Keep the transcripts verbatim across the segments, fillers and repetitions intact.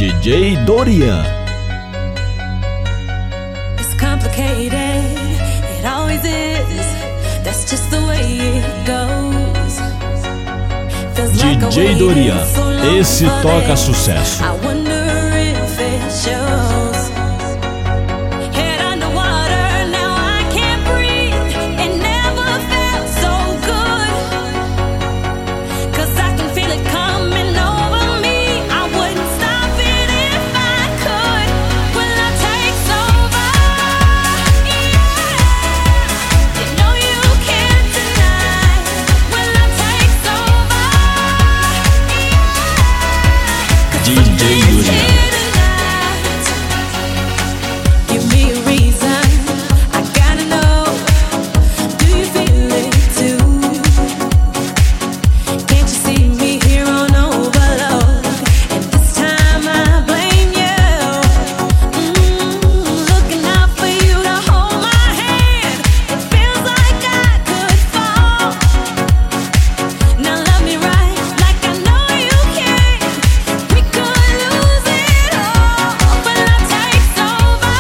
D J Dorian. It's complicated, it always is. That's just the way it goes. D J Dorian, esse toca sucesso. I wonder if it shows. Head underwater, now I can't breathe. It never felt so good. 'Cause I can feel it coming over me. I wouldn't stop it if I could. When love takes over, yeah. You know you can't deny. When love takes over, yeah. D J Dorian. Give me a reason, I gotta know. Do you feel it too? Can't you see me here on overload? And this time I blame you. Mm, looking out for you to hold my hand. It feels like I could fall. Now love me right, like I know you can. We could lose it all, but love takes over.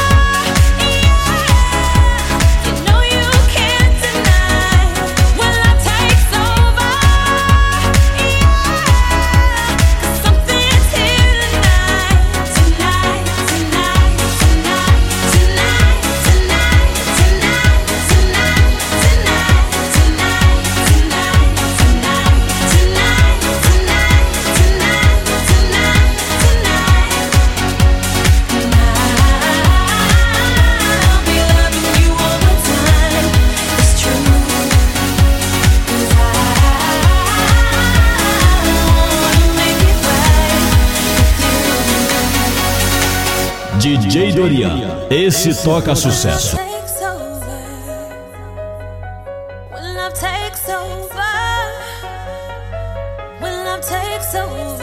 Yeah, you know you can't deny. When love takes over, yeah. Something's here tonight, tonight, tonight, tonight, tonight, tonight, tonight, tonight, tonight, tonight, tonight, tonight, tonight, tonight, I'll be loving you all the time. It's true, 'cause I wanna make it right with you. D J Dorian, esse toca sucesso. Takes over. When love takes over. When love takes over.